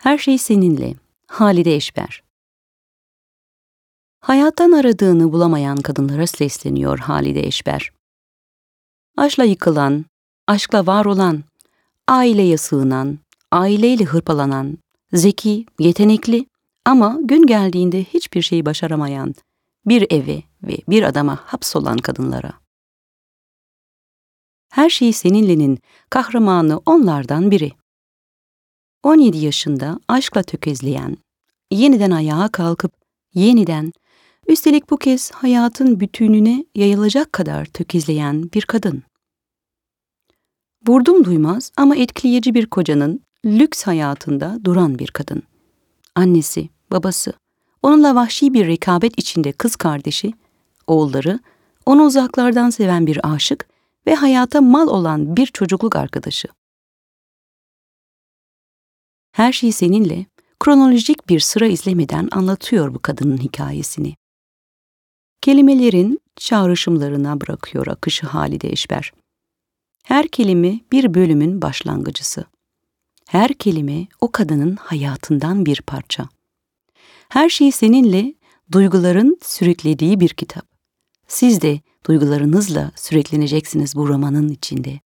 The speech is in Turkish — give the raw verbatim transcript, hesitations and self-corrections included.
Her şey seninle. Halide Eşber. Hayattan aradığını bulamayan kadınlara sesleniyor Halide Eşber. Aşkla yıkılan, aşkla var olan, aileye sığınan, aileyle hırpalanan, zeki, yetenekli ama gün geldiğinde hiçbir şeyi başaramayan, bir eve ve bir adama hapsolan kadınlara. Her şey seninle'nin kahramanı onlardan biri. on yedi yaşında aşkla tökezleyen, yeniden ayağa kalkıp yeniden, üstelik bu kez hayatın bütününe yayılacak kadar tökezleyen bir kadın. Vurdum duymaz ama etkileyici bir kocanın lüks hayatında duran bir kadın. Annesi, babası, onunla vahşi bir rekabet içinde kız kardeşi, oğulları, onu uzaklardan seven bir aşık ve hayata mal olan bir çocukluk arkadaşı. Her şey seninle kronolojik bir sıra izlemeden anlatıyor bu kadının hikayesini. Kelimelerin çağrışımlarına bırakıyor akışı Halide Eşber. Her kelime bir bölümün başlangıcısı. Her kelime o kadının hayatından bir parça. Her şey seninle duyguların sürüklediği bir kitap. Siz de duygularınızla sürükleneceksiniz bu romanın içinde.